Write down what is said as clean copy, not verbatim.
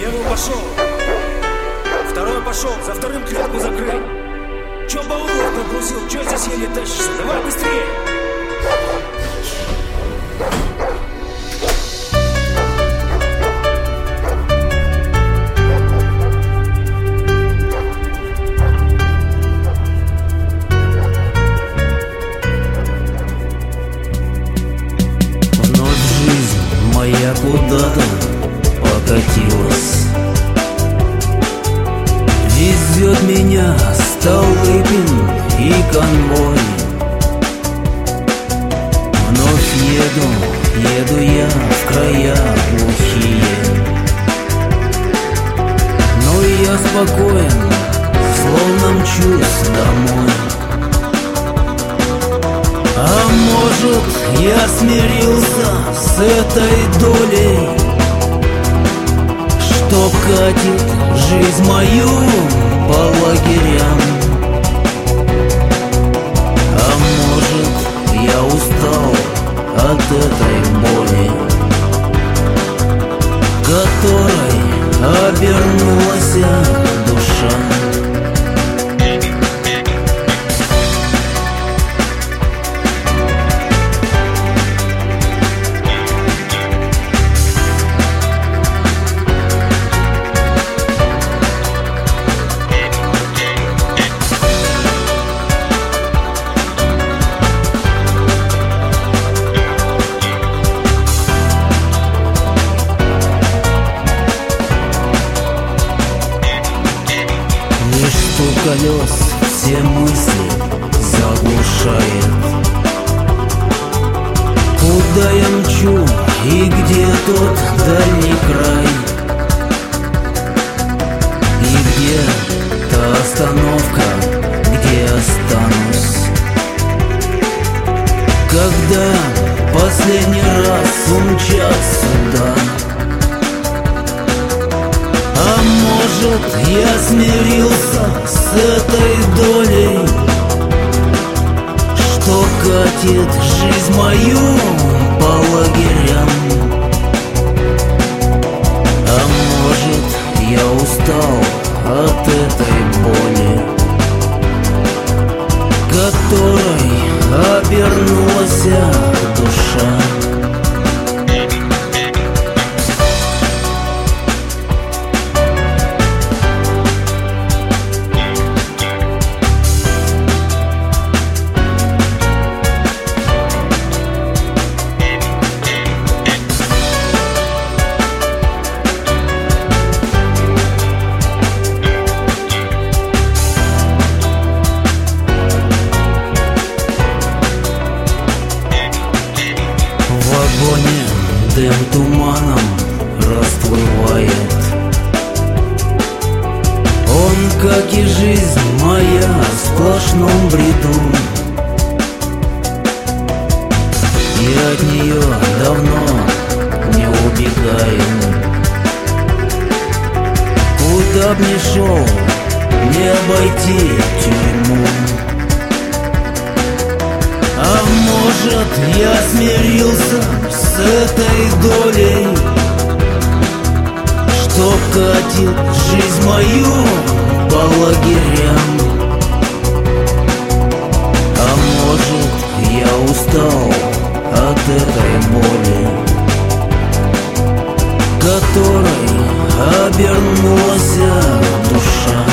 Первый пошел, второй пошел, за вторым клетку закрыть. Че баулов нагрузил, че здесь еле тащишься? Давай быстрее! Вновь жизнь моя куда-то покатилась. Везет меня Столыпин и конвой. Вновь еду я в края глухие. Но я спокоен, словно мчусь домой. А может, я смирился с этой долей, что катит жизнь мою по лагерям. А может, я устал от этой боли, которой обернулась душа. Колес все мысли заглушает. Куда я мчу и где тот дальний край? И где та остановка, где останусь? Когда последний раз умчаться сюда? А может, я смирился с этой долей, что катит жизнь мою по лагерям? А может, я устал от этой боли, которой обернулась душа. Дым туманом расплывает. Он, как и жизнь моя, в сплошном бреду. И от нее давно не убегаю. Куда б ни шел, не обойти тюрьму. А может, я смирился с этой долей, что катит жизнь мою по лагерям? А может, я устал от этой боли, которой обернулась душа.